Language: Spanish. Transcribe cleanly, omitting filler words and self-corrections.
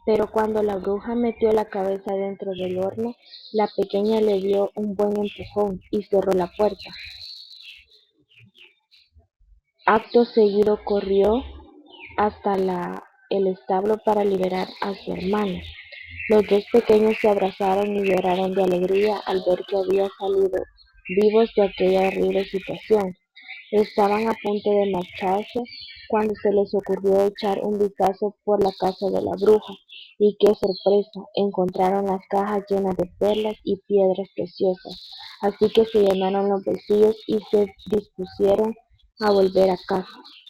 Pero cuando la bruja metió la cabeza dentro del horno, la pequeña le dio un buen empujón y cerró la puerta. Acto seguido corrió hasta el establo para liberar a su hermana. Los dos pequeños se abrazaron y lloraron de alegría al ver que habían salido vivos de aquella horrible situación. Estaban a punto de marcharse cuando se les ocurrió echar un vistazo por la casa de la bruja, y qué sorpresa, encontraron las cajas llenas de perlas y piedras preciosas, así que se llenaron los bolsillos y se dispusieron a volver a casa.